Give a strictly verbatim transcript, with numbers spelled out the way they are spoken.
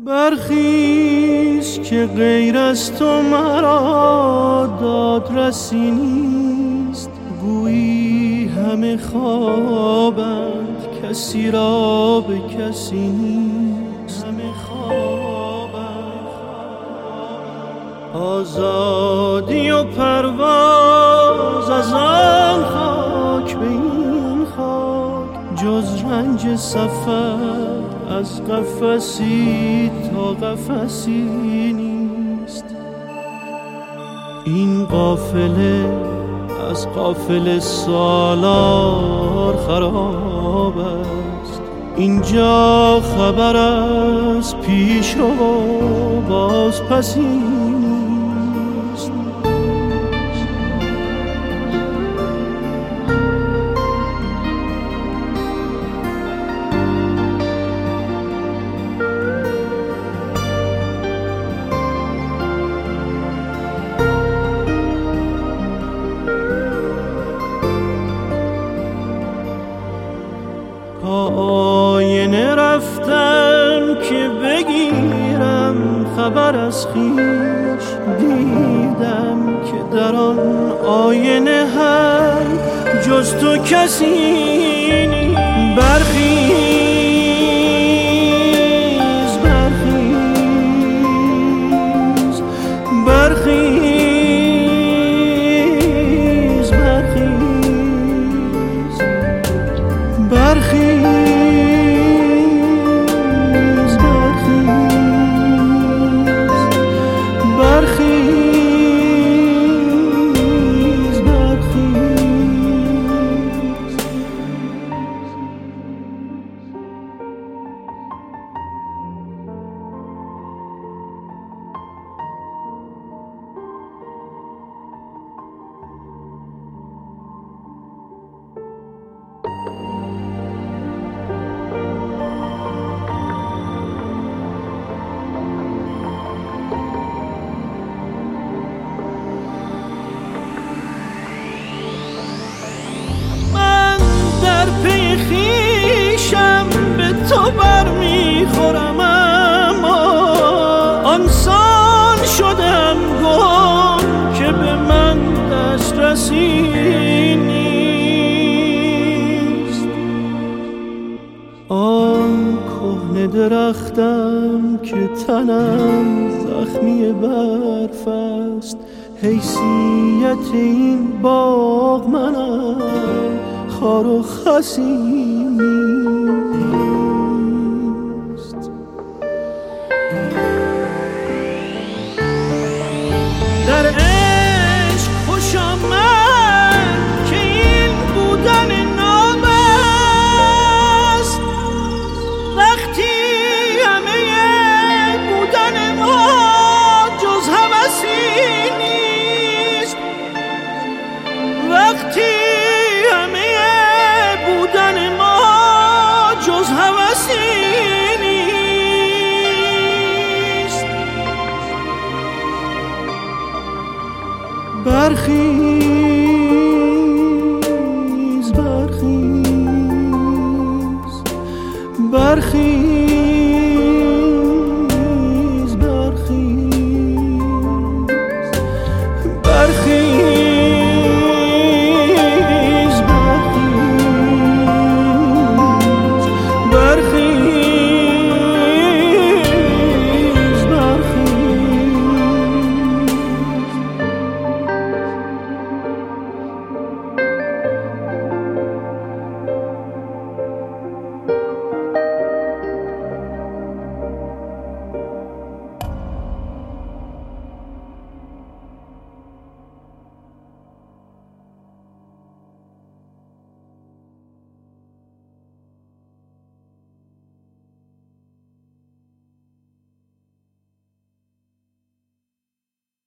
برخیز که غیر از تو مرا دادرسی نیست. گویی همه خوابند کسی را به کسی نیست. همه خوابند آزادی و پرواز از آن خاک به این خاک، جز رنج سفر از قفسی تا قفسی نیست. این قافله از قافله سالار خراب است. اینجا خبر از پیش و باز پسی نیست. آینه رفتم که بگیرم خبر از خویش. دیدم که در آن آینه هم جز تو کسی نیست. برخیز برخیز برخیز برخیز برخیز خویشم به تو بر میخورم، اما آنسان شدم گم که به من دسترسی نیست. آن کهنه درختم که تنم زخمی برف است. حیثیت این باغ منم، خار و خسی نیست. در عشق خوش آمد که این بودن ناب است. وقتی همه بودن ما جز هوسی نیست. وقتی همه بودن ما جز هوسی نیست. برخیز برخیز برخیز